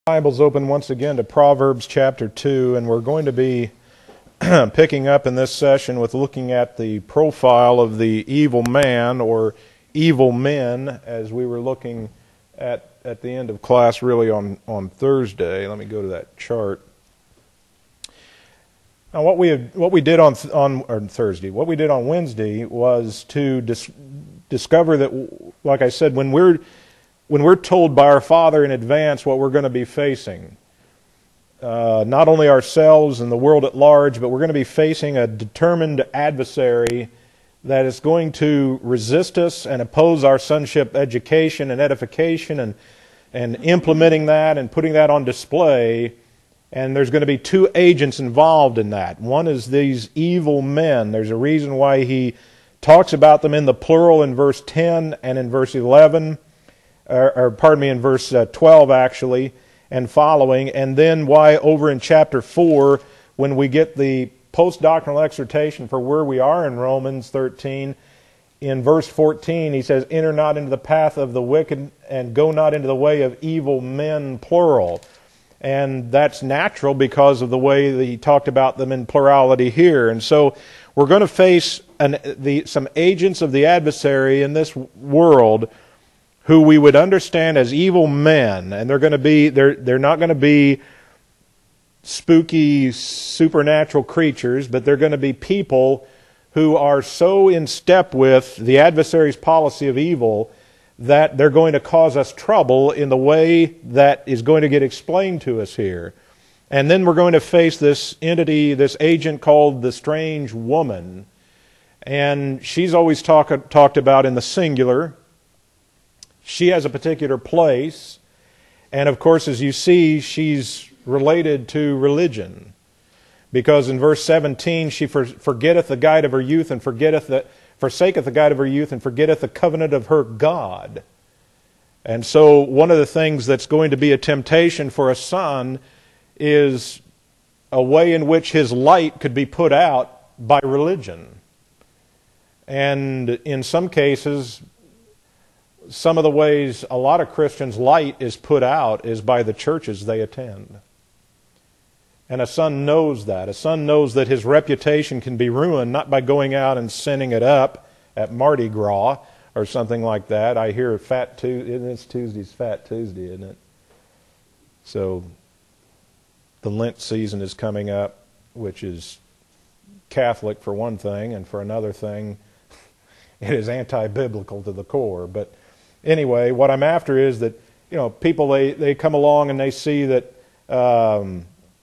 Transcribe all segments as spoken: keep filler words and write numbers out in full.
Bibles open once again to Proverbs chapter two, and we're going to be picking up in this session with looking at the profile of the evil man or evil men, as we were looking at at the end of class really on, on Thursday. Let me go to that chart. Now what we have, what we did on on or Thursday, what we did on Wednesday was to dis, discover that, like I said, when we're When we're told by our Father in advance what we're going to be facing, uh, not only ourselves and the world at large, but we're going to be facing a determined adversary that is going to resist us and oppose our sonship education and edification and, and implementing that and putting that on display. And there's going to be two agents involved in that. One is these evil men. There's a reason why he talks about them in the plural in verse ten and in verse eleven. Or, or pardon me, in verse uh, twelve actually, and following, and then why over in chapter four, when we get the post-doctrinal exhortation for where we are in Romans thirteen, in verse fourteen, he says, "Enter not into the path of the wicked, and go not into the way of evil men," plural. And that's natural because of the way that he talked about them in plurality here. And so we're going to face an, the, some agents of the adversary in this world who we would understand as evil men, and they're going to be they're they're not going to be spooky supernatural creatures, but they're going to be people who are so in step with the adversary's policy of evil that they're going to cause us trouble in the way that is going to get explained to us here. And then we're going to face this entity, this agent called the strange woman, and she's always talk, talked about in the singular. She has a particular place, and of course, as you see, she's related to religion. Because in verse seventeen, she for, forgetteth the guide of her youth, and forgetteth the, forsaketh the guide of her youth, and forgetteth the covenant of her God. And so one of the things that's going to be a temptation for a son is a way in which his light could be put out by religion. And in some cases, some of the ways a lot of Christians' light is put out is by the churches they attend. And a son knows that. A son knows that his reputation can be ruined not by going out and sending it up at Mardi Gras or something like that. I hear Fat Tuesday, it's Tuesday's Fat Tuesday, isn't it? So the Lent season is coming up, which is Catholic for one thing, and for another thing, it is anti-biblical to the core. But anyway, what I'm after is that, you know, people, they, they come along and they see that um,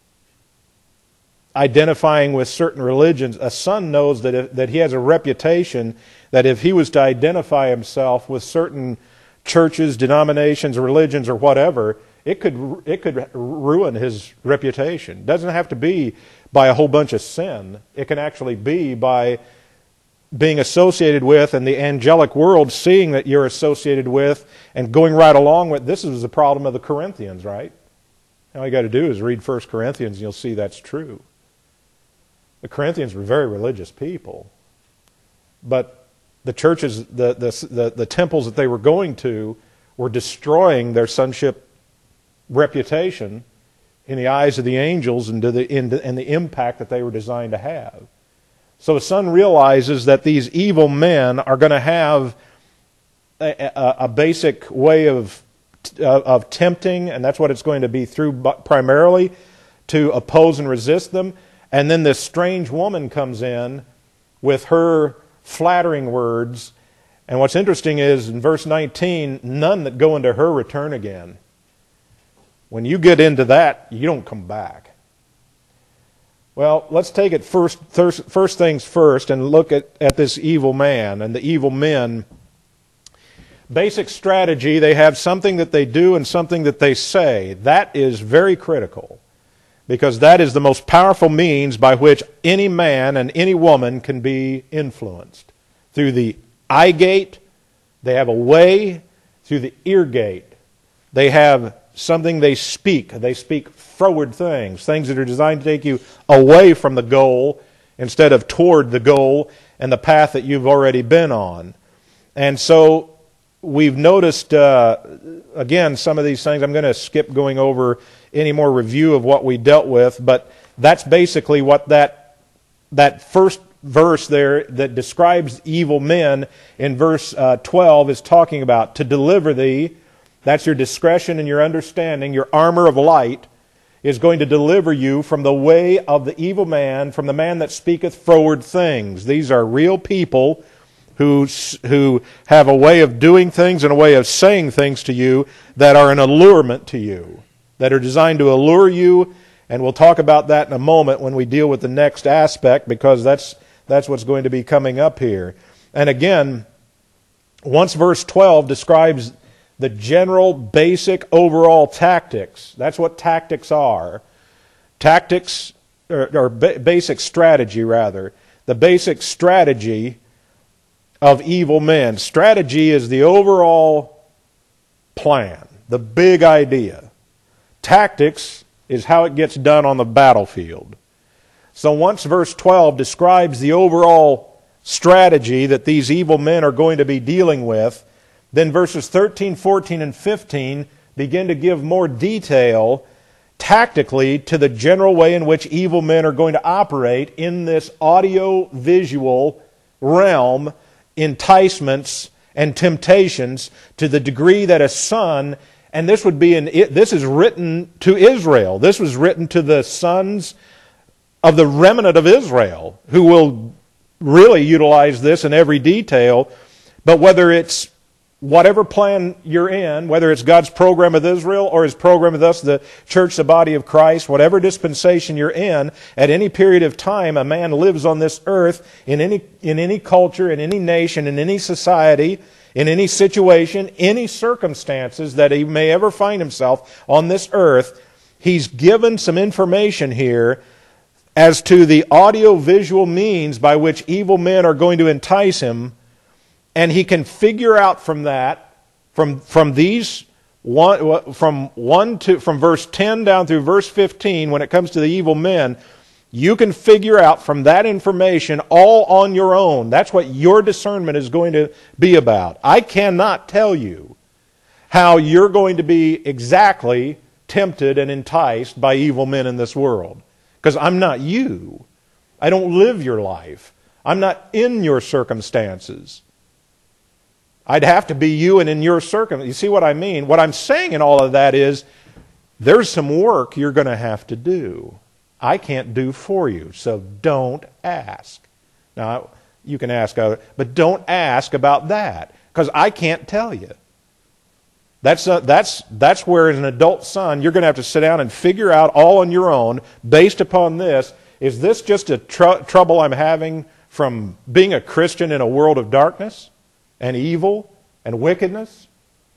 identifying with certain religions, a son knows that if, that he has a reputation that if he was to identify himself with certain churches, denominations, religions, or whatever, it could it could ruin his reputation. It doesn't have to be by a whole bunch of sin. It can actually be by being associated with, and the angelic world seeing that you're associated with and going right along with. This is the problem of the Corinthians, right? All you got to do is read First Corinthians and you'll see that's true. The Corinthians were very religious people, but the churches, the the the, the temples that they were going to were destroying their sonship reputation in the eyes of the angels and, to the, in the, and the impact that they were designed to have. So a son realizes that these evil men are going to have a, a, a basic way of, of tempting, and that's what it's going to be through primarily, to oppose and resist them. And then this strange woman comes in with her flattering words. And what's interesting is in verse nineteen, none that go into her return again. When you get into that, you don't come back. Well, let's take it first, first, first things first and look at, at this evil man and the evil men. Basic strategy, they have something that they do and something that they say. That is very critical, because that is the most powerful means by which any man and any woman can be influenced. Through the eye gate, they have a way. Through the ear gate, they have something they speak. They speak forward things, things that are designed to take you away from the goal instead of toward the goal and the path that you've already been on. And so we've noticed, uh, again, some of these things. I'm going to skip going over any more review of what we dealt with, but that's basically what that that first verse there that describes evil men in verse uh, twelve is talking about. To deliver thee, that's your discretion and your understanding, your armor of light, is going to deliver you from the way of the evil man, from the man that speaketh froward things. These are real people who who have a way of doing things and a way of saying things to you that are an allurement to you, that are designed to allure you, and we'll talk about that in a moment when we deal with the next aspect, because that's that's what's going to be coming up here. And again, once verse twelve describes the general, basic, overall tactics. That's what tactics are. Tactics, or, or ba- basic strategy, rather. The basic strategy of evil men. Strategy is the overall plan, the big idea. Tactics is how it gets done on the battlefield. So once verse twelve describes the overall strategy that these evil men are going to be dealing with, then verses thirteen, fourteen, and fifteen begin to give more detail tactically to the general way in which evil men are going to operate in this audio-visual realm, enticements and temptations, to the degree that a son, and this would be in, this is written to Israel. This was written to the sons of the remnant of Israel, who will really utilize this in every detail. But whether it's whatever plan you're in, whether it's God's program with Israel or His program with us, the church, the body of Christ, whatever dispensation you're in, at any period of time, a man lives on this earth, in any in any culture, in any nation, in any society, in any situation, any circumstances that he may ever find himself on this earth, he's given some information here as to the audio-visual means by which evil men are going to entice him. And he can figure out from that, from from these one from one to from verse ten down through verse fifteen, when it comes to the evil men, you can figure out from that information all on your own. That's what your discernment is going to be about. I cannot tell you how you're going to be exactly tempted and enticed by evil men in this world, because I'm not you. I don't live your life. I'm not in your circumstances. I'd have to be you and in your circumstances. You see what I mean? What I'm saying in all of that is there's some work you're going to have to do. I can't do for you, so don't ask. Now, you can ask other, but don't ask about that, because I can't tell you. That's a, that's that's where, as an adult son, you're going to have to sit down and figure out all on your own, based upon this. Is this just a tr- trouble I'm having from being a Christian in a world of darkness and evil and wickedness?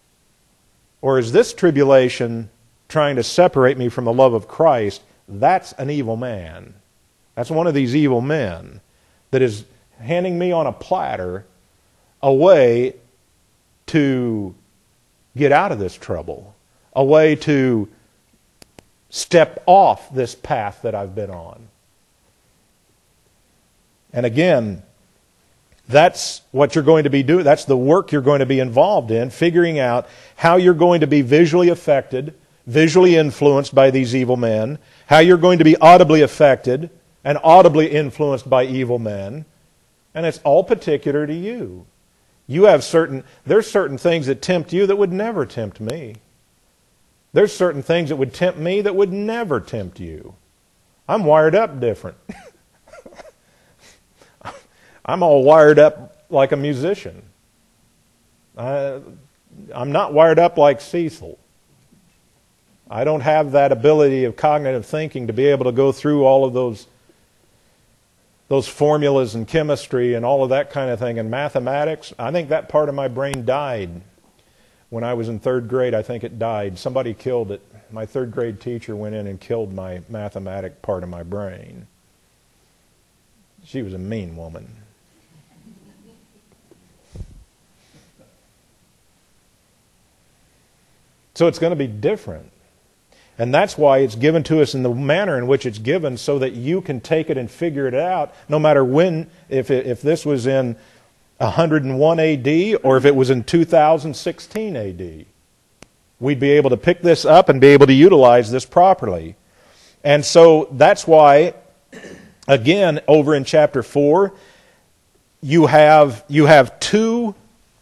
Or is this tribulation trying to separate me from the love of Christ? That's an evil man. That's one of these evil men that is handing me on a platter a way to get out of this trouble, a way to step off this path that I've been on. And again, that's what you're going to be doing. That's the work you're going to be involved in, figuring out how you're going to be visually affected, visually influenced by these evil men, how you're going to be audibly affected and audibly influenced by evil men. And it's all particular to you. You have certain, there's certain things that tempt you that would never tempt me. There's certain things that would tempt me that would never tempt you. I'm wired up different. I'm all wired up like a musician. I, I'm not wired up like Cecil. I don't have that ability of cognitive thinking to be able to go through all of those those formulas and chemistry and all of that kind of thing and mathematics. I think that part of my brain died when I was in third grade. I think it died. Somebody killed it. My third grade teacher went in and killed my mathematic part of my brain. She was a mean woman. So it's going to be different. And that's why it's given to us in the manner in which it's given, so that you can take it and figure it out, no matter when. If it, if this was in one hundred one A D or if it was in two thousand sixteen A D. We'd be able to pick this up and be able to utilize this properly. And so that's why, again, over in chapter four, you have, you have two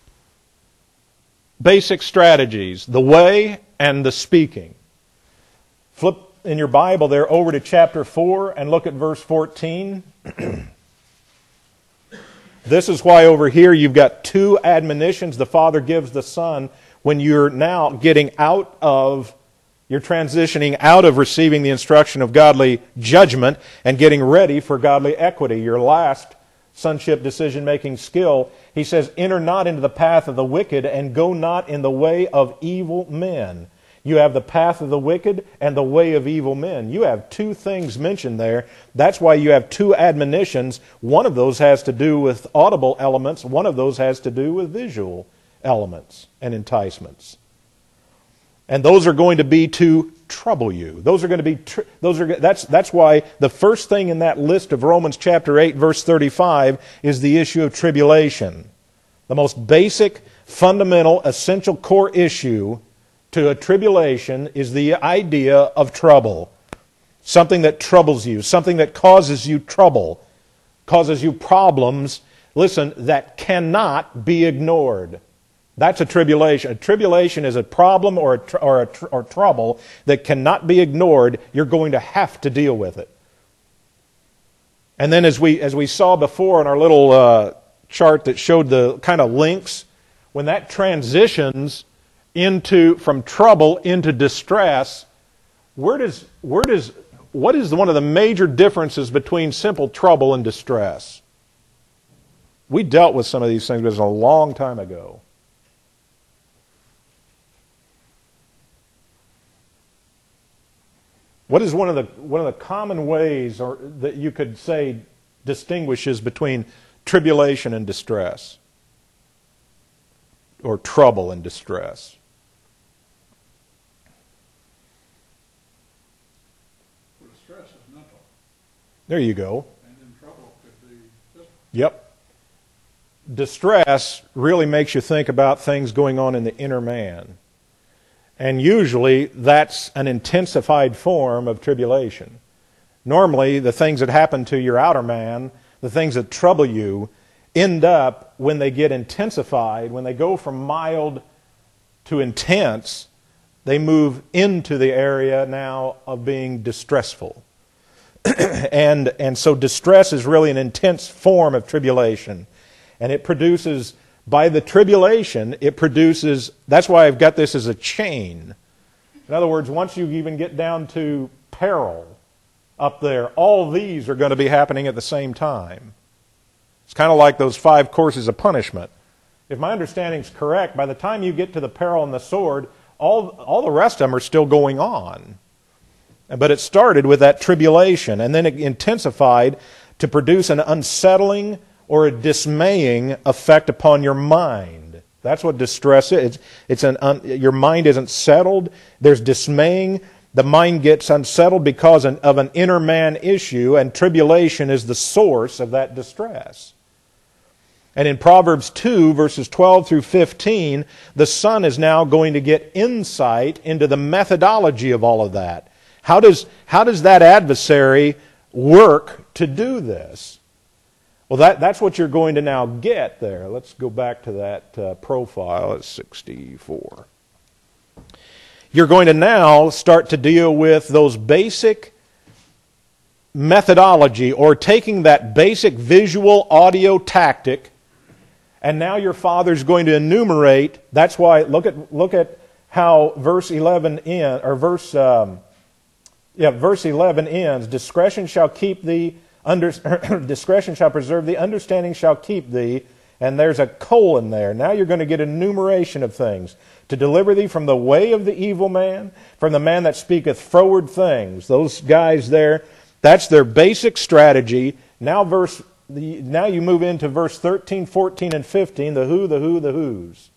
basic strategies, the way and the speaking. Flip in your Bible there over to chapter four and look at verse fourteen. This is why over here you've got two admonitions the Father gives the Son when you're now getting out of, you're transitioning out of receiving the instruction of godly judgment and getting ready for godly equity, your last sonship decision-making skill. He says, enter not into the path of the wicked and go not in the way of evil men. You have the path of the wicked and the way of evil men. You have two things mentioned there. That's why you have two admonitions. One of those has to do with audible elements. One of those has to do with visual elements and enticements. And those are going to be to trouble you. Those are going to be, tr- those are, that's, that's why the first thing in that list of Romans chapter eight, verse thirty-five, is the issue of tribulation. The most basic, fundamental, essential core issue to a tribulation is the idea of trouble. Something that troubles you, something that causes you trouble, causes you problems, listen, that cannot be ignored. That's a tribulation. A tribulation is a problem or a tr- or, a tr- or trouble that cannot be ignored. You're going to have to deal with it. And then as we as we saw before in our little uh, chart that showed the kind of links, when that transitions into from trouble into distress, where does where does what is one of the major differences between simple trouble and distress? We dealt with some of these things, but it was a long time ago. What is one of the one of the common ways or that you could say distinguishes between tribulation and distress? Or trouble and distress? Distress is mental. There you go. And then trouble could be physical. Yep. Distress really makes you think about things going on in the inner man. And usually that's an intensified form of tribulation. Normally the things that happen to your outer man, the things that trouble you, end up when they get intensified, when they go from mild to intense, they move into the area now of being distressful. and, and so distress is really an intense form of tribulation. And it produces, by the tribulation, it produces, that's why I've got this as a chain. In other words, once you even get down to peril up there, all these are going to be happening at the same time. It's kind of like those five courses of punishment. If my understanding is correct, by the time you get to the peril and the sword, all, all the rest of them are still going on. But it started with that tribulation, and then it intensified to produce an unsettling or a dismaying effect upon your mind. That's what distress is. It's, it's an un, your mind isn't settled. There's dismaying. The mind gets unsettled because of an inner man issue, and tribulation is the source of that distress. And in Proverbs two, verses twelve through fifteen, the Son is now going to get insight into the methodology of all of that. How does, how does that adversary work to do this? Well, that, that's what you're going to now get there. Let's go back to that uh, profile at sixty-four. You're going to now start to deal with those basic methodology, or taking that basic visual audio tactic, and now your Father's going to enumerate. That's why, look at look at how verse eleven in or verse um, yeah verse eleven ends. Discretion shall keep thee. Under, discretion shall preserve thee, understanding shall keep thee, and there's a colon there. Now you're going to get an enumeration of things. To deliver thee from the way of the evil man, from the man that speaketh froward things. Those guys there, that's their basic strategy. Now verse, the, now you move into verse thirteen, fourteen, and fifteen, the who, the who, the who's.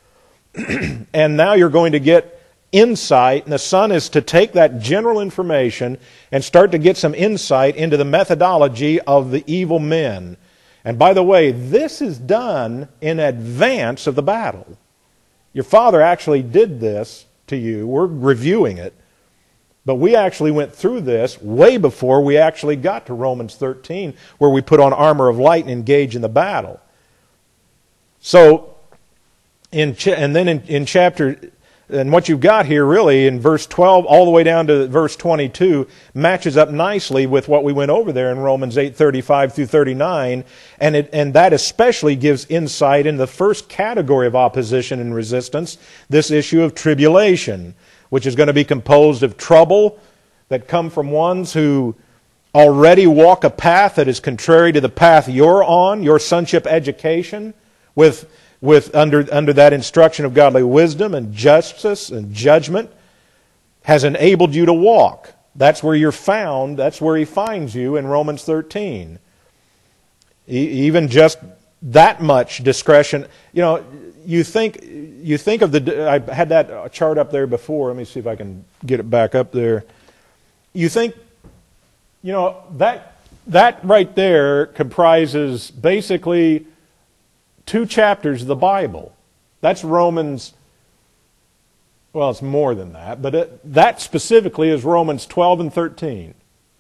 And now you're going to get insight, and the Son is to take that general information and start to get some insight into the methodology of the evil men. And by the way, this is done in advance of the battle. Your father actually did this to you. We're reviewing it. But we actually went through this way before we actually got to Romans thirteen, where we put on armor of light and engage in the battle. So, in ch- and then in, in chapter, and what you've got here really in verse twelve all the way down to verse twenty-two matches up nicely with what we went over there in Romans eight thirty-five through thirty-nine, and it, and that especially gives insight in the first category of opposition and resistance, this issue of tribulation, which is going to be composed of trouble that come from ones who already walk a path that is contrary to the path you're on, your sonship education, with with under under that instruction of godly wisdom and justice and judgment, has enabled you to walk. That's where you're found. That's where he finds you in Romans thirteen. E- even just that much discretion. You know, you think you think of the. I had that chart up there before. Let me see if I can get it back up there. You think, you know, that that right there comprises basically two chapters of the Bible. That's Romans, well, it's more than that, but it, that specifically is Romans twelve and thirteen.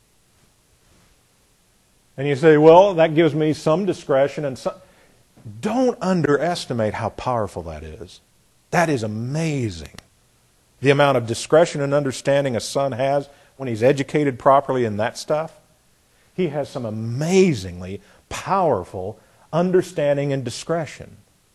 And you say, well, that gives me some discretion and some... Don't underestimate how powerful that is. That is amazing. The amount of discretion and understanding a son has when he's educated properly in that stuff. He has some amazingly powerful understanding and discretion.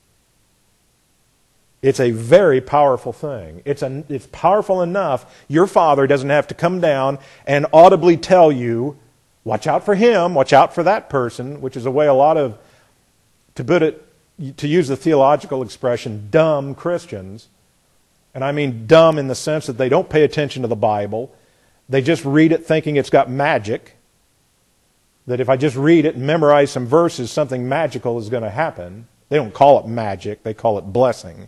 It's a very powerful thing. It's, a, it's powerful enough your father doesn't have to come down and audibly tell you, watch out for him, watch out for that person, which is a way a lot of, to put it, to use the theological expression, dumb Christians, and I mean dumb in the sense that they don't pay attention to the Bible, they just read it thinking it's got magic, that if I just read it and memorize some verses, something magical is going to happen. They don't call it magic, they call it blessing.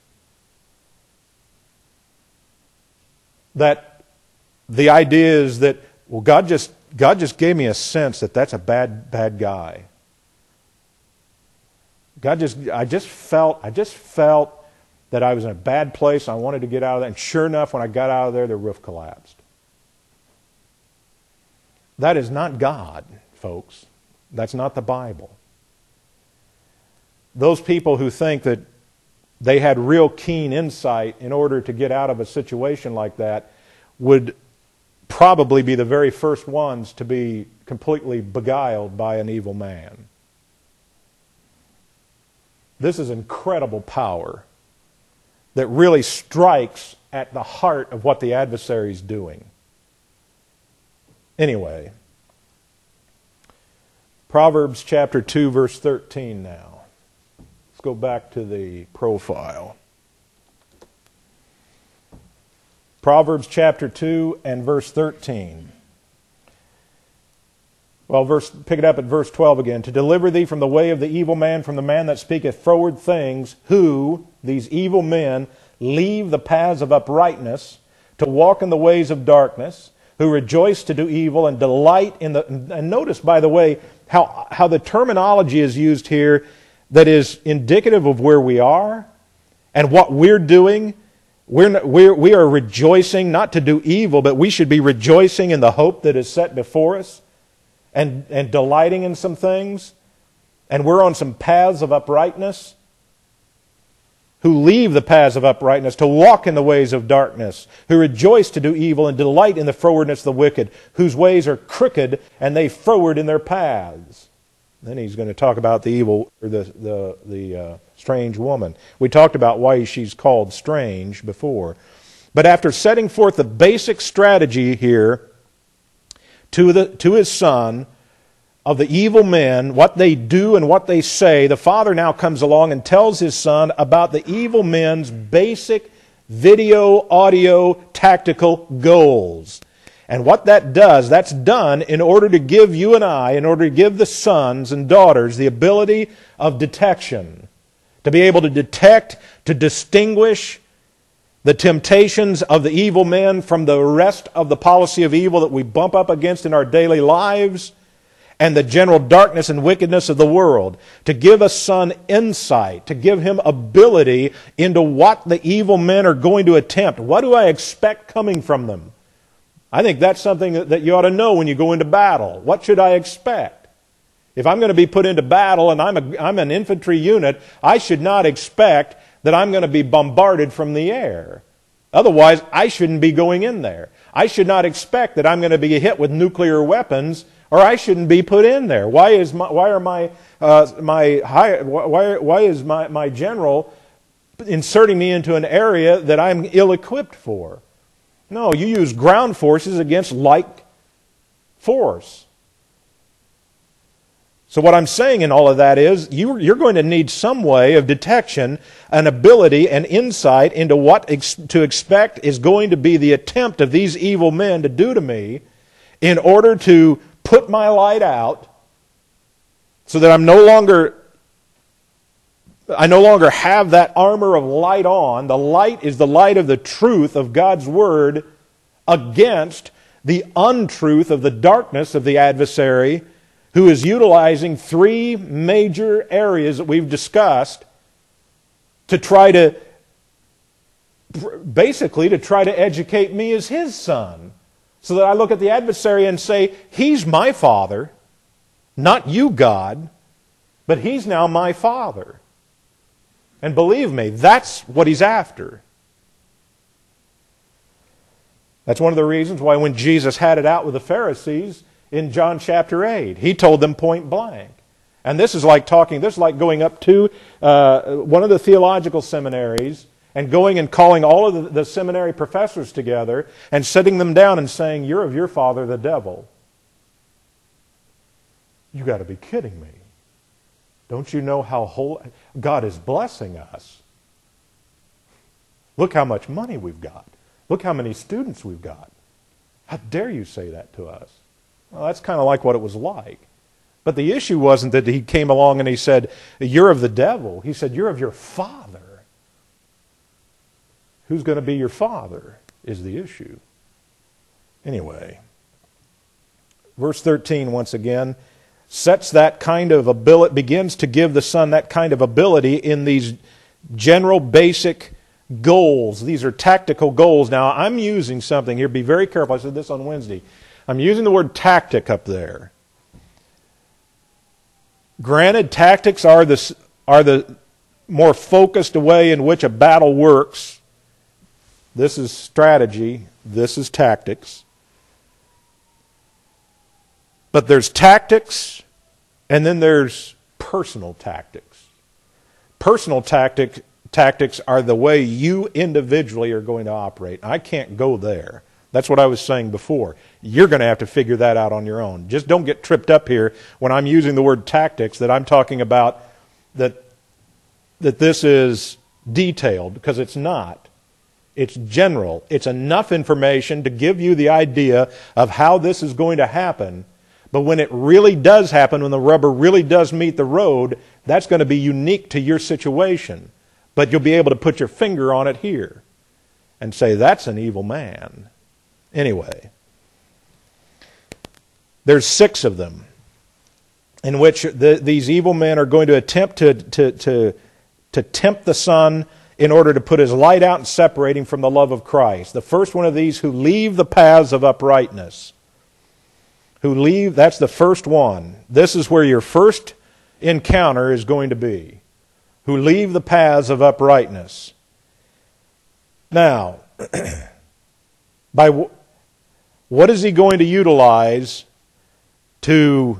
That the idea is that, well, God just God just gave me a sense that that's a bad bad guy. God just I just felt I just felt that I was in a bad place. I wanted to get out of that, and sure enough, when I got out of there, the roof collapsed. That is not God, folks. That's not the Bible. Those people who think that they had real keen insight in order to get out of a situation like that would probably be the very first ones to be completely beguiled by an evil man. This is incredible power that really strikes at the heart of what the adversary is doing. Anyway, Proverbs chapter two, verse thirteen now. Let's go back to the profile. Proverbs chapter two and verse thirteen. Well, verse, pick it up at verse twelve again. To deliver thee from the way of the evil man, from the man that speaketh froward things, who, these evil men, leave the paths of uprightness, to walk in the ways of darkness, who rejoice to do evil and delight in the... And notice, by the way, how, how the terminology is used here that is indicative of where we are and what we're doing. We're, not, we're, we are rejoicing not to do evil, but we should be rejoicing in the hope that is set before us and, and delighting in some things. And we're on some paths of uprightness. Who leave the paths of uprightness to walk in the ways of darkness, who rejoice to do evil and delight in the frowardness of the wicked, whose ways are crooked and they froward in their paths. Then he's going to talk about the evil, or the the the uh, strange woman. We talked about why she's called strange before, but after setting forth the basic strategy here to the to his son of the evil men, what they do and what they say, the father now comes along and tells his son about the evil men's basic video, audio, tactical goals. And what that does, that's done in order to give you and I, in order to give the sons and daughters the ability of detection, to be able to detect, to distinguish the temptations of the evil men from the rest of the policy of evil that we bump up against in our daily lives, and the general darkness and wickedness of the world, to give a son insight, to give him ability into what the evil men are going to attempt. What do I expect coming from them? I think that's something that you ought to know when you go into battle. What should I expect? If I'm going to be put into battle and I'm, a, I'm an infantry unit, I should not expect that I'm going to be bombarded from the air. Otherwise, I shouldn't be going in there. I should not expect that I'm going to be hit with nuclear weapons, or I shouldn't be put in there. Why is my, why are my uh, my high, why why is my, my general inserting me into an area that I'm ill-equipped for? No, you use ground forces against like force. So what I'm saying in all of that is you, you're going to need some way of detection, an ability, and insight into what ex- to expect is going to be the attempt of these evil men to do to me in order to put my light out so that I'm no longer, I no longer have that armor of light on. The light is the light of the truth of God's Word against the untruth of the darkness of the adversary, who is utilizing three major areas that we've discussed to try to, basically to try to educate me as his son. So that I look at the adversary and say, he's my father, not you, God, but he's now my father. And believe me, that's what he's after. That's one of the reasons why when Jesus had it out with the Pharisees, in John chapter eight, he told them point blank. And this is like talking, this is like going up to uh, one of the theological seminaries and going and calling all of the, the seminary professors together and sitting them down and saying, you're of your father, the devil. You got to be kidding me. Don't you know how whole, God is blessing us? Look how much money we've got. Look how many students we've got. How dare you say that to us? Well, that's kind of like what it was like. But the issue wasn't that he came along and he said, you're of the devil. He said, you're of your father. Who's going to be your father is the issue. Anyway, verse thirteen once again sets that kind of ability, begins to give the son that kind of ability in these general basic goals. These are tactical goals. Now, I'm using something here. Be very careful. I said this on Wednesday. I'm using the word tactic up there. Granted, tactics are the, are the more focused way in which a battle works. This is strategy. This is tactics. But there's tactics, and then there's personal tactics. Personal tactic, tactics are the way you individually are going to operate. I can't go there. That's what I was saying before. You're going to have to figure that out on your own. Just don't get tripped up here when I'm using the word tactics that I'm talking about that, that this is detailed, because it's not. It's general. It's enough information to give you the idea of how this is going to happen. But when it really does happen, when the rubber really does meet the road, that's going to be unique to your situation. But you'll be able to put your finger on it here and say, that's an evil man. Anyway, there's six of them in which the, these evil men are going to attempt to, to, to, to tempt the Son in order to put his light out and separate him from the love of Christ. The first one of these, who leave the paths of uprightness. Who leave, that's the first one. This is where your first encounter is going to be. Who leave the paths of uprightness. Now, by what is he going to utilize to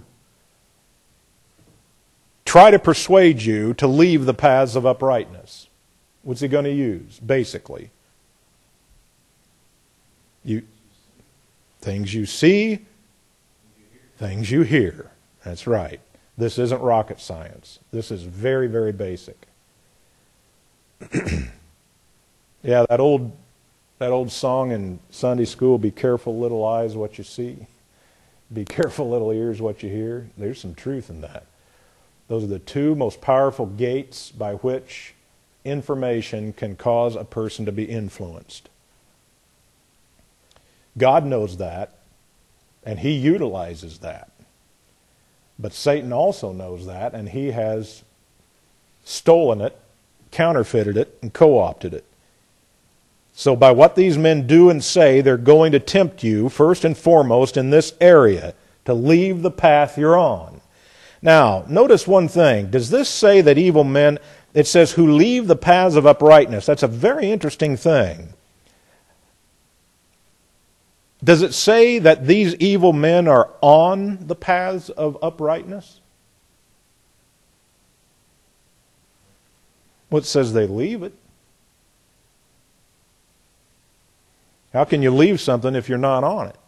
try to persuade you to leave the paths of uprightness? What's he going to use, basically? You, things you see, things you hear. That's right. This isn't rocket science. This is very, very basic. Yeah, that old that old song in Sunday school, be careful little eyes what you see. Be careful little ears what you hear. There's some truth in that. Those are the two most powerful gates by which information can cause a person to be influenced. God knows that, and He utilizes that. But Satan also knows that, and he has stolen it, counterfeited it, and co-opted it. So by what these men do and say, they're going to tempt you, first and foremost, in this area, to leave the path you're on. Now, notice one thing. Does this say that evil men, it says, who leave the paths of uprightness? That's a very interesting thing. Does it say that these evil men are on the paths of uprightness? Well, it says they leave it. How can you leave something if you're not on it?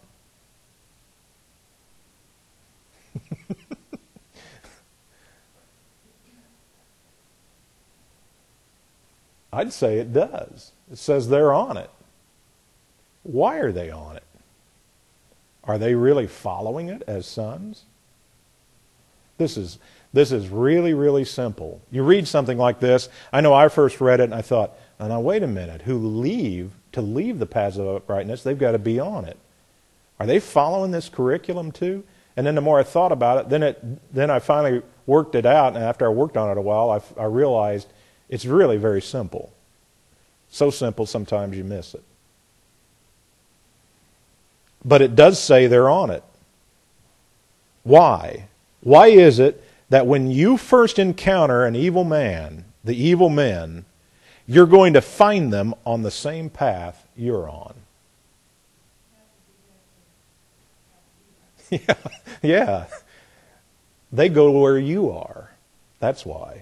I'd say it does. It says they're on it. Why are they on it? Are they really following it as sons? This is this is really, really simple. You read something like this. I know I first read it and I thought, oh, now wait a minute, who leave, to leave the paths of uprightness, they've got to be on it. Are they following this curriculum too? And then the more I thought about it, then it then I finally worked it out, and after I worked on it a while, I, I realized it's really very simple. So simple sometimes you miss it. But it does say they're on it. Why? Why is it that when you first encounter an evil man, the evil men, you're going to find them on the same path you're on? Yeah, yeah. They go where you are. That's why.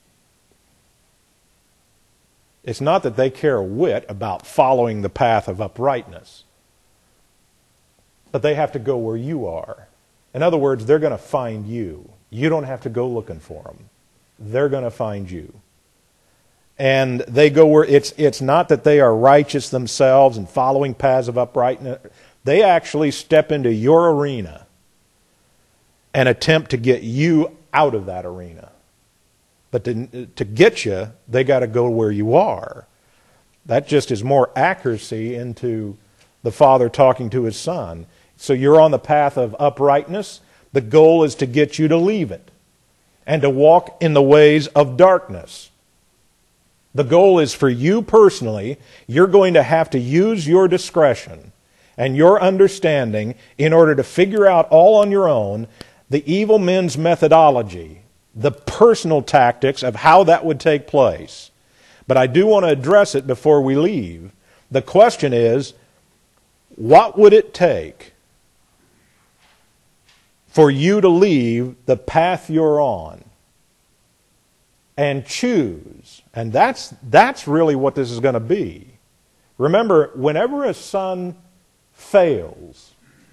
It's not that they care a whit about following the path of uprightness, but they have to go where you are. In other words, they're going to find you. You don't have to go looking for them. They're going to find you. And they go where it's it's not that they are righteous themselves and following paths of uprightness. They actually step into your arena and attempt to get you out of that arena. But to, to get you, they got to go where you are. That just is more accuracy into the Father talking to His Son. So you're on the path of uprightness. The goal is to get you to leave it and to walk in the ways of darkness. The goal is for you personally, you're going to have to use your discretion and your understanding in order to figure out all on your own the evil men's methodology, the personal tactics of how that would take place. But I do want to address it before we leave. The question is, what would it take for you to leave the path you're on and choose? And that's that's really what this is going to be. Remember, whenever a son fails,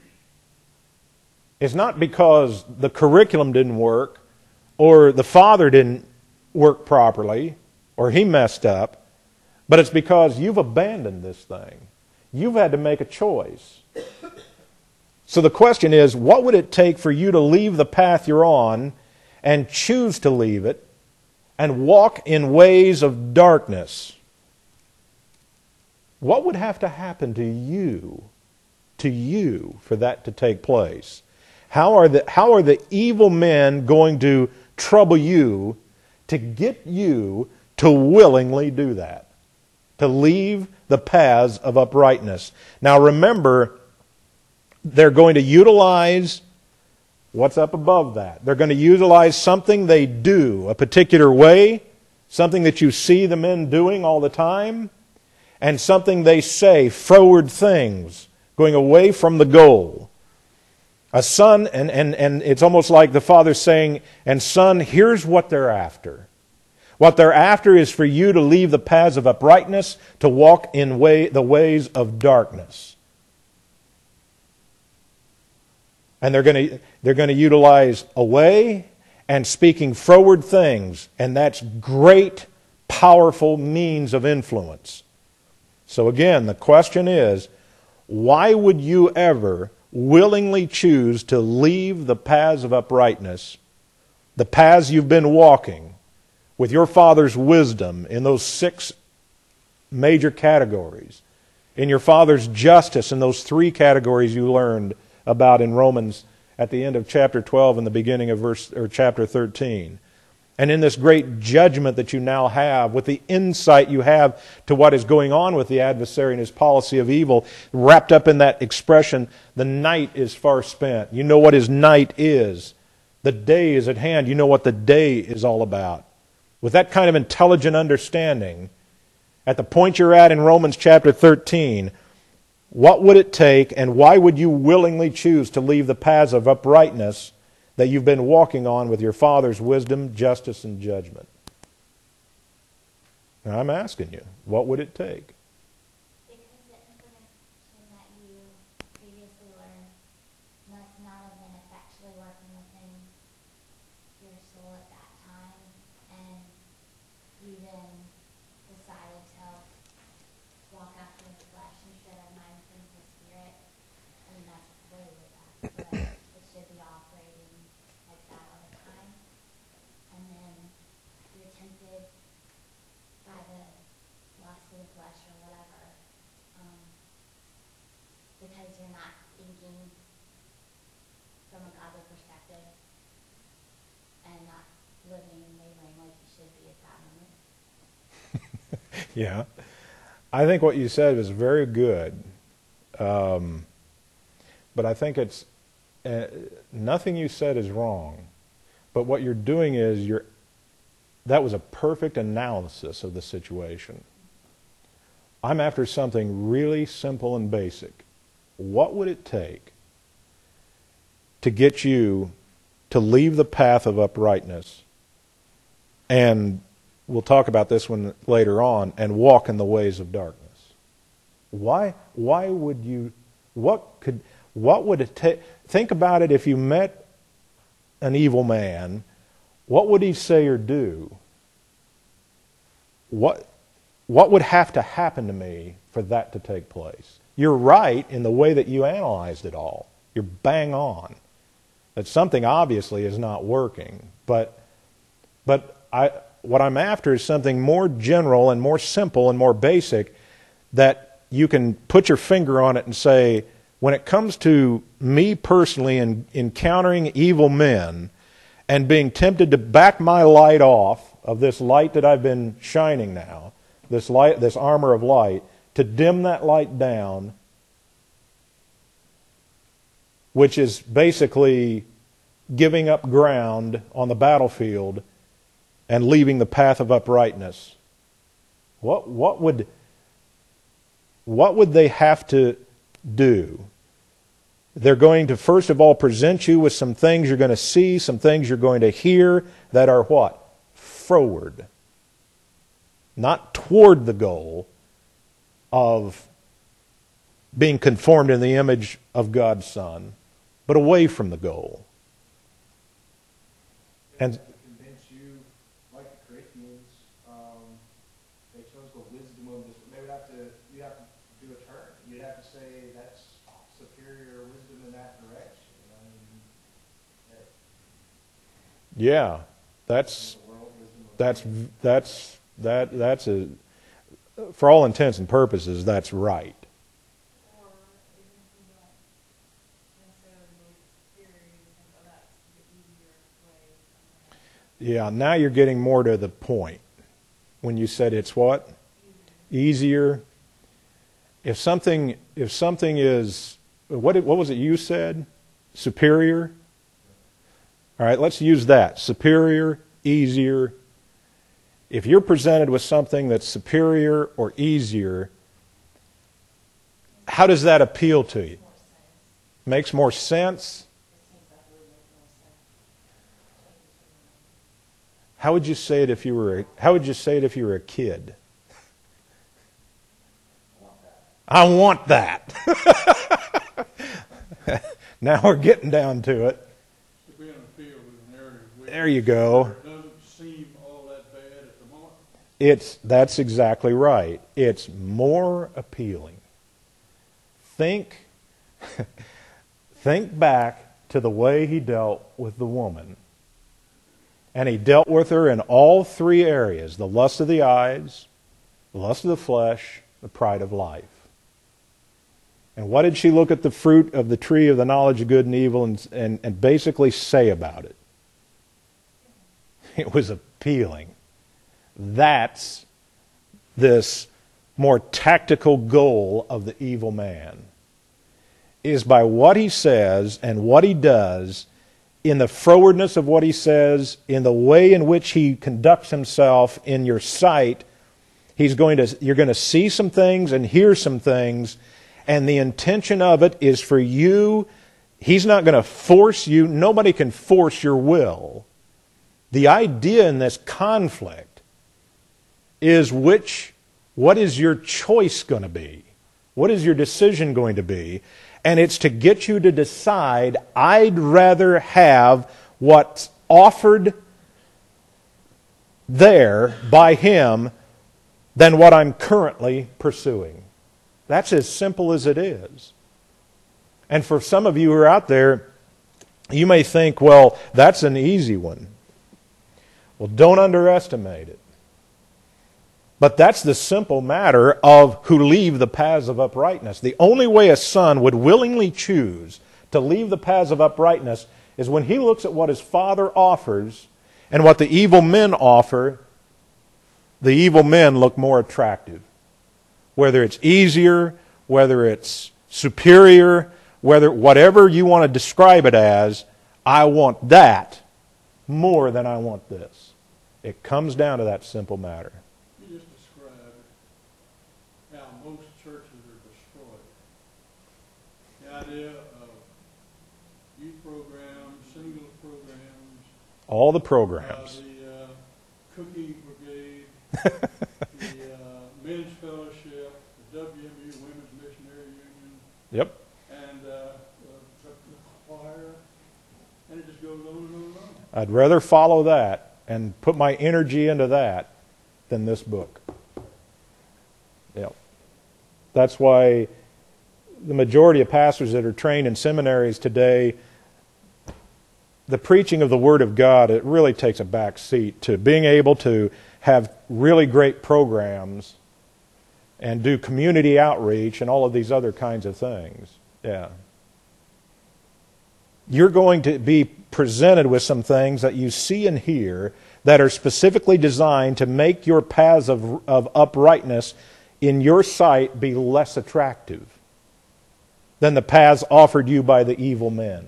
it's not because the curriculum didn't work or the father didn't work properly or he messed up, but it's because you've abandoned this thing. You've had to make a choice. So the question is, what would it take for you to leave the path you're on and choose to leave it and walk in ways of darkness? What would have to happen to you, to you, for that to take place? How are the, how are the evil men going to trouble you to get you to willingly do that? To leave the paths of uprightness. Now remember, they're going to utilize what's up above that. They're going to utilize something they do a particular way, something that you see the men doing all the time, and something they say, froward things, going away from the goal. A son, and, and, and it's almost like the father saying, and son, here's what they're after. What they're after is for you to leave the paths of uprightness, to walk in way, the ways of darkness. And they're going to they're going to utilize away and speaking froward things, and that's great, powerful means of influence. So again, the question is, why would you ever willingly choose to leave the paths of uprightness, the paths you've been walking with your Father's wisdom in those six major categories, in your Father's justice in those three categories you learned about in Romans at the end of chapter twelve and the beginning of verse or chapter thirteen. And in this great judgment that you now have, with the insight you have to what is going on with the adversary and his policy of evil, wrapped up in that expression, the night is far spent. You know what his night is. The day is at hand. You know what the day is all about. With that kind of intelligent understanding, at the point you're at in Romans chapter thirteen, what would it take and why would you willingly choose to leave the paths of uprightness that you've been walking on with your Father's wisdom, justice, and judgment? Now I'm asking you, what would it take? Because the information that you previously learned must not have been effectually working within your soul at that time, and you then decided to walk after the flesh instead of mind from the spirit. I mean, that's way with that, but it should be operating like that all the time. And then you're tempted by the lust of the flesh or whatever, um, because you're not thinking from a godly perspective and not living and laboring like you should be at that moment. Yeah. I think what you said was very good. Um, but I think it's, uh, nothing you said is wrong. But what you're doing is, you're, that was a perfect analysis of the situation. I'm after something really simple and basic. What would it take to get you to leave the path of uprightness, and we'll talk about this one later on, and walk in the ways of darkness? Why, why would you, what could, what would it take? Think about it. If you met an evil man, what would he say or do? What, what would have to happen to me for that to take place? You're right in the way that you analyzed it all. You're bang on. That something obviously is not working. But, but I, what I'm after is something more general and more simple and more basic, that you can put your finger on it and say, when it comes to me personally in encountering evil men and being tempted to back my light off of this light that I've been shining now, this light, this armor of light, to dim that light down, which is basically giving up ground on the battlefield and leaving the path of uprightness. What, what would, what would they have to do? They're going to, first of all, present you with some things you're going to see, some things you're going to hear that are what? Froward. Not toward the goal of being conformed in the image of God's Son, but away from the goal. And to convince you, like the Corinthians, um, they chose the wisdom of this. They would have to, you'd have to do a turn. You'd have to say that's superior wisdom in that direction. I mean, that, yeah, that's the world, wisdom of that's that's that that's a, for all intents and purposes, that's right. Or even if you don't necessarily know theory, you think, oh, that's the easier way. Yeah, now you're getting more to the point. When you said it's what? Easier. If something if something is, what what was it you said? Superior? All right, let's use that. Superior, easier. If you're presented with something that's superior or easier, how does that appeal to you? Makes more sense? How would you say it if you were a, how would you say it if you were a kid? I want that. Now we're getting down to it. To be in a field with an area where There you go. it doesn't seem all that bad at the moment. It's that's exactly right. It's more appealing. Think think back to the way he dealt with the woman. And he dealt with her in all three areas: the lust of the eyes, the lust of the flesh, the pride of life. And what did she look at the fruit of the tree of the knowledge of good and evil and, and, and basically say about it? It was appealing. That's this more tactical goal of the evil man, is by what he says and what he does, in the frowardness of what he says, in the way in which he conducts himself in your sight, he's going to, you're going to see some things and hear some things, and the intention of it is for you. He's not going to force you. Nobody can force your will. The idea in this conflict is which, what is your choice going to be? What is your decision going to be? And it's to get you to decide, I'd rather have what's offered there by him than what I'm currently pursuing. That's as simple as it is. And for some of you who are out there, you may think, well, that's an easy one. Well, don't underestimate it. But that's the simple matter of who leave the paths of uprightness. The only way a son would willingly choose to leave the paths of uprightness is when he looks at what his father offers and what the evil men offer. The evil men look more attractive. Whether it's easier, whether it's superior, whether whatever you want to describe it as, I want that more than I want this. It comes down to that simple matter. You just described how most churches are destroyed. The idea of youth programs, single programs, All the uh, programs. the uh, cookie brigade, the uh, men's fellowship, the W M U, Women's Missionary Union, Yep. and uh, the, the choir, and it just goes on and on and on. I'd rather follow that and put my energy into that than this book. Yep. That's why the majority of pastors that are trained in seminaries today, the preaching of the Word of God, it really takes a back seat to being able to have really great programs and do community outreach and all of these other kinds of things. Yeah. You're going to be presented with some things that you see and hear that are specifically designed to make your paths of, of uprightness in your sight be less attractive than the paths offered you by the evil men.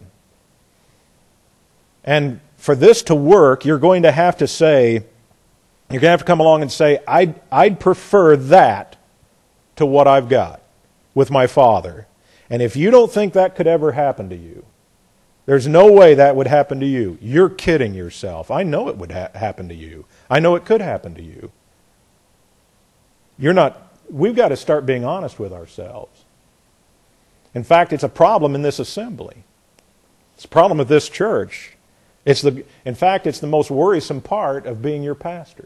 And for this to work, you're going to have to say, you're going to have to come along and say, I'd, I'd prefer that to what I've got with my Father. And if you don't think that could ever happen to you, there's no way that would happen to you. You're kidding yourself. I know it would ha- happen to you. I know it could happen to you. You're not, we've got to start being honest with ourselves. In fact, it's a problem in this assembly. It's a problem with this church. It's the, in fact, it's the most worrisome part of being your pastor.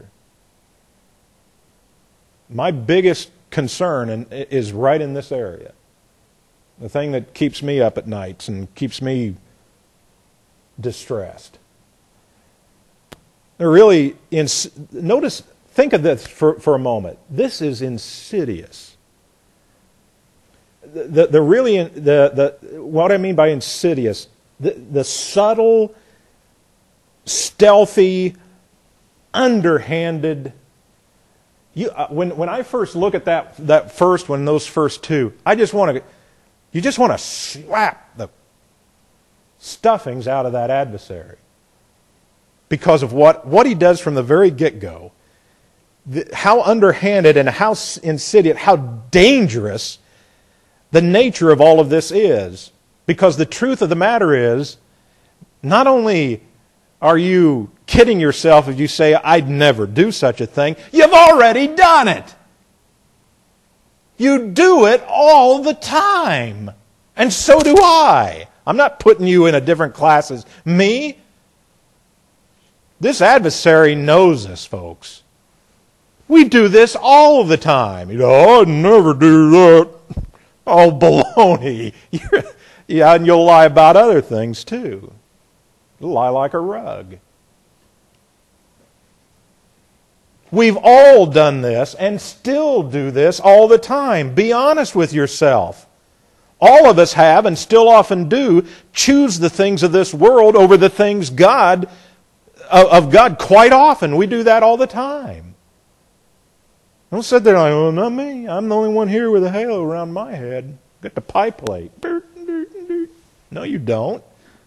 My biggest concern in, is right in this area. The thing that keeps me up at nights and keeps me distressed. They're really, ins- notice, think of this for, for a moment. This is insidious. The, the, the really, the, the, what I mean by insidious, the, the subtle, stealthy, underhanded. You, uh, when when I first look at that that first one, those first two, I just want to, you just want to slap the stuffings out of that adversary because of what what he does from the very get-go. The, how underhanded and how insidious, how dangerous the nature of all of this is. Because the truth of the matter is, not only are you kidding yourself if you say, I'd never do such a thing, you've already done it. You do it all the time. And so do I. I'm not putting you in a different class as me. This adversary knows us, folks. We do this all the time. You know, I'd never do that. Oh, baloney. You're, yeah, and you'll lie about other things too. You'll lie like a rug. We've all done this and still do this all the time. Be honest with yourself. All of us have, and still often do, choose the things of this world over the things God, of God quite often. We do that all the time. Don't sit there like, oh, not me. I'm the only one here with a halo around my head. Got the pie plate. No, you don't.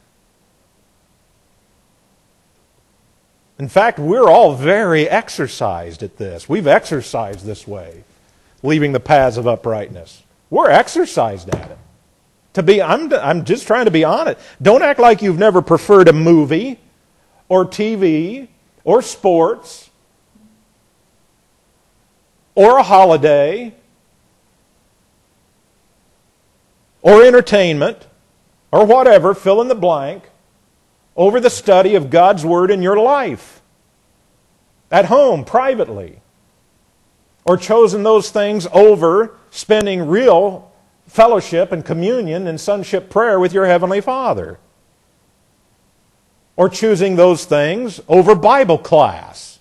In fact, we're all very exercised at this. We've exercised this way, leaving the paths of uprightness. We're exercised at it. To be, I'm, I'm just trying to be honest. Don't act like you've never preferred a movie or T V or sports or a holiday or entertainment or whatever, fill in the blank, over the study of God's Word in your life, at home, privately, or chosen those things over spending real fellowship and communion and sonship prayer with your Heavenly Father, or choosing those things over Bible class.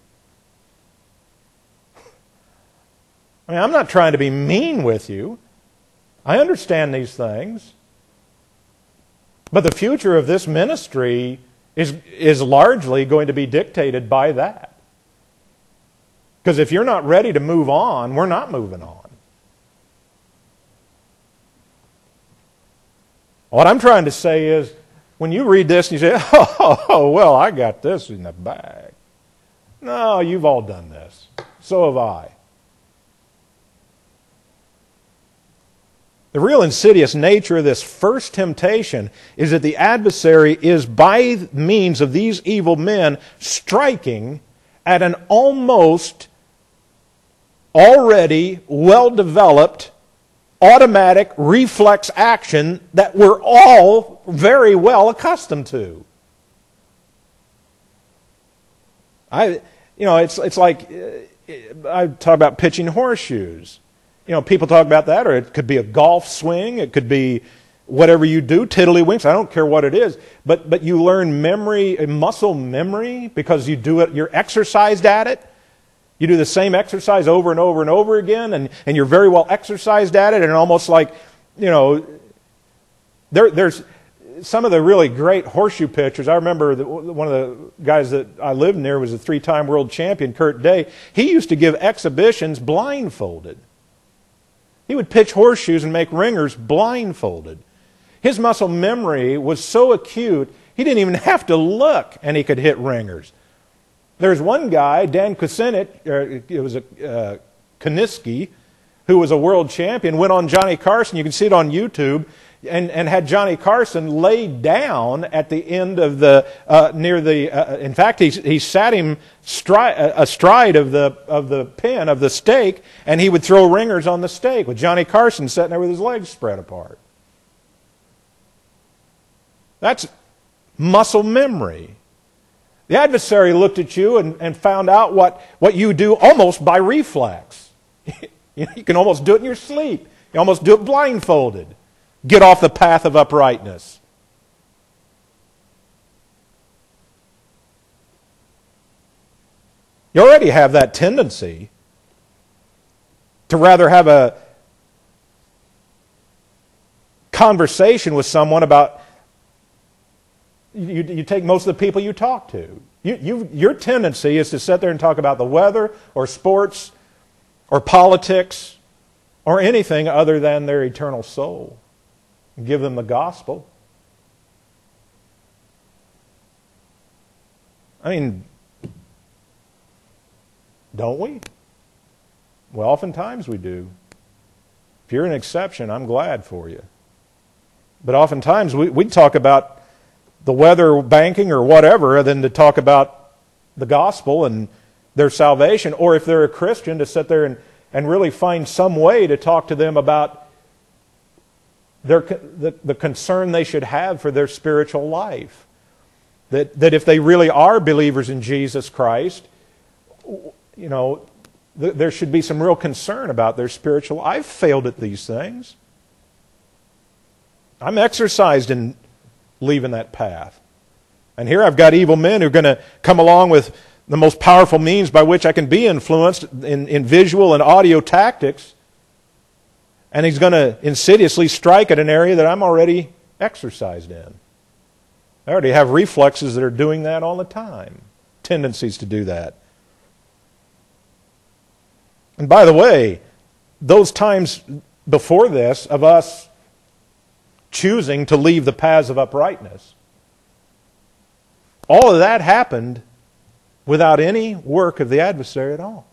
I mean, I'm not trying to be mean with you. I understand these things. But the future of this ministry is, is largely going to be dictated by that. Because if you're not ready to move on, we're not moving on. What I'm trying to say is, when you read this and you say, oh, well, I got this in the bag. No, you've all done this. So have I. The real insidious nature of this first temptation is that the adversary is, by means of these evil men, striking at an almost already well-developed automatic reflex action that we're all very well accustomed to. I, you know, it's it's like uh, I talk about pitching horseshoes. You know, people talk about that, or it could be a golf swing, it could be whatever you do, tiddlywinks, I don't care what it is, but but you learn memory, muscle memory, because you do it, you're exercised at it. You do the same exercise over and over and over again, and, and you're very well exercised at it, and almost like, you know, there, there's some of the really great horseshoe pitchers. I remember the, one of the guys that I lived near was a three-time world champion, Kurt Day. He used to give exhibitions blindfolded. He would pitch horseshoes and make ringers blindfolded. His muscle memory was so acute, he didn't even have to look, and he could hit ringers. There's one guy, Dan Kucinich, or it was a uh, Kuniski, who was a world champion, went on Johnny Carson, you can see it on YouTube, and, and had Johnny Carson laid down at the end of the, uh, near the, uh, in fact, he, he sat him stri- astride of the, of the pin, of the stake, and he would throw ringers on the stake with Johnny Carson sitting there with his legs spread apart. That's muscle memory. The adversary looked at you and, and found out what, what you do almost by reflex. You can almost do it in your sleep. You almost do it blindfolded. Get off the path of uprightness. You already have that tendency to rather have a conversation with someone about, you, you take most of the people you talk to. You, you, your tendency is to sit there and talk about the weather or sports or politics or anything other than their eternal soul. Give them the gospel. I mean, don't we? Well, oftentimes we do. If you're an exception, I'm glad for you. But oftentimes we, we talk about the weather, banking, or whatever, than to talk about the gospel and their salvation. Or if they're a Christian, to sit there and, and really find some way to talk to them about their, the, the concern they should have for their spiritual life. That, that if they really are believers in Jesus Christ, you know, th- there should be some real concern about their spiritual life. I've failed at these things. I'm exercised in leaving that path. And here I've got evil men who are going to come along with the most powerful means by which I can be influenced in, in visual and audio tactics And he's going to insidiously strike at an area that I'm already exercised in. I already have reflexes that are doing that all the time. Tendencies to do that. And by the way, those times before this of us choosing to leave the paths of uprightness, all of that happened without any work of the adversary at all.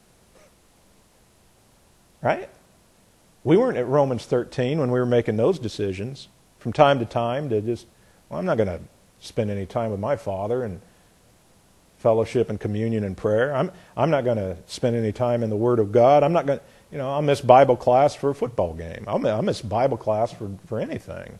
Right? We weren't at Romans thirteen when we were making those decisions from time to time to just, well, I'm not going to spend any time with my Father and fellowship and communion and prayer. I'm I'm not going to spend any time in the Word of God. I'm not going to, you know, I'll miss Bible class for a football game. I'll, I'll miss Bible class for, for anything.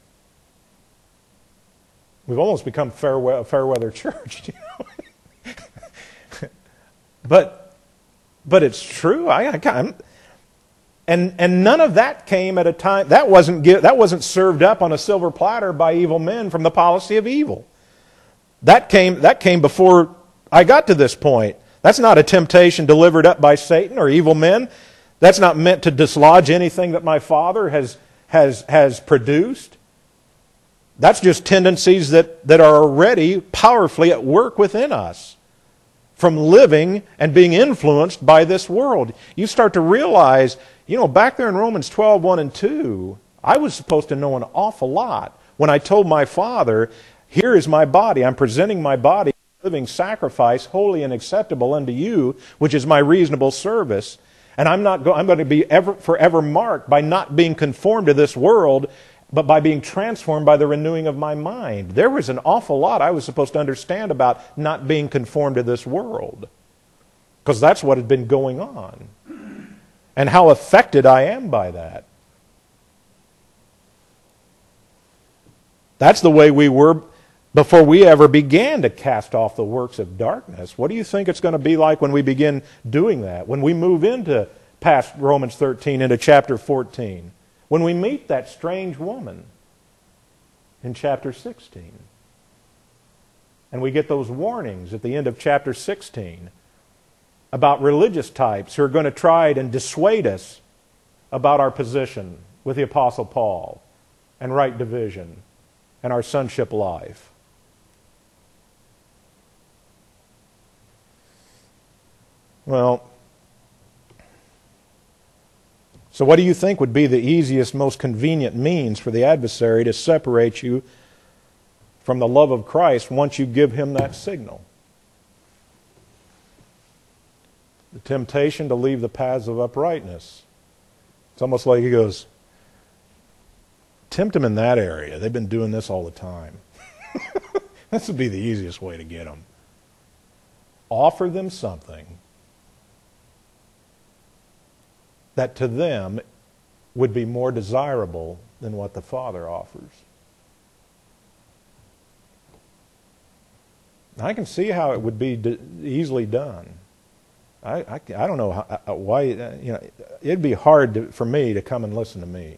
We've almost become fair, we- fair weather church, you know. but but it's true. I, I I'm, and and none of that came at a time that wasn't give, that wasn't served up on a silver platter by evil men from the policy of evil. That came that came before I got to this point. That's not a temptation delivered up by Satan or evil men. That's not meant to dislodge anything that my Father has has has produced. That's just tendencies that, that are already powerfully at work within us from living and being influenced by this world. You start to realize, you know, back there in Romans twelve, one and two, I was supposed to know an awful lot when I told my Father, here is my body, I'm presenting my body a living sacrifice, holy and acceptable unto you, which is my reasonable service. And I'm not go- I'm going to be ever forever marked by not being conformed to this world, but by being transformed by the renewing of my mind. There was an awful lot I was supposed to understand about not being conformed to this world, because that's what had been going on, and how affected I am by that. That's the way we were before we ever began to cast off the works of darkness. What do you think it's going to be like when we begin doing that? When we move into past Romans thirteen into chapter fourteen? When we meet that strange woman in chapter sixteen? And we get those warnings at the end of chapter sixteen about religious types who are going to try and dissuade us about our position with the Apostle Paul and right division and our sonship life. Well, so what do you think would be the easiest, most convenient means for the adversary to separate you from the love of Christ once you give him that signal? The temptation to leave the paths of uprightness. It's almost like he goes, tempt them in that area. They've been doing this all the time. This would be the easiest way to get them. Offer them something that to them would be more desirable than what the Father offers. I can see how it would be d- easily done. I, I, I don't know how, why, you know, it'd be hard to, for me to come and listen to me.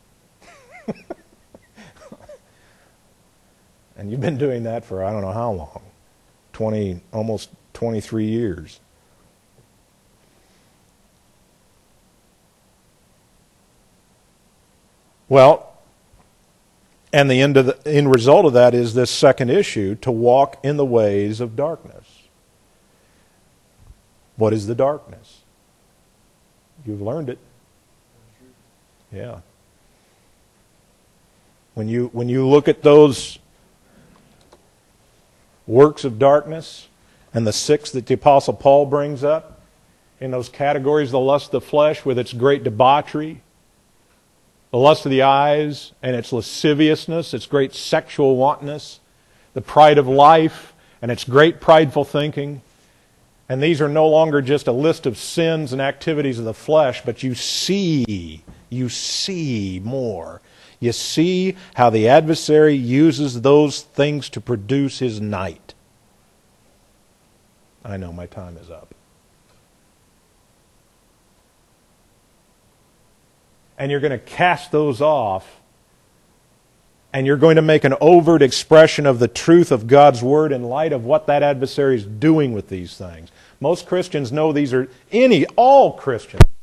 And you've been doing that for I don't know how long, twenty, almost twenty-three years. Well, and the end of the end result of that is this second issue, to walk in the ways of darkness. What is the darkness? You've learned it. Yeah. When you when you look at those works of darkness and the six that the Apostle Paul brings up in those categories, the lust of the flesh with its great debauchery, the lust of the eyes and its lasciviousness, its great sexual wantonness, the pride of life and its great prideful thinking. And these are no longer just a list of sins and activities of the flesh, but you see, you see more. You see how the adversary uses those things to produce his night. I know my time is up. And you're going to cast those off, and you're going to make an overt expression of the truth of God's Word in light of what that adversary is doing with these things. Most Christians know these are, any, all Christians